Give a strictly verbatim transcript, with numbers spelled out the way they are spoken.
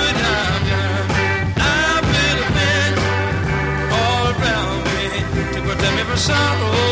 good I've done. I built a fence all around me to protect me from sorrow.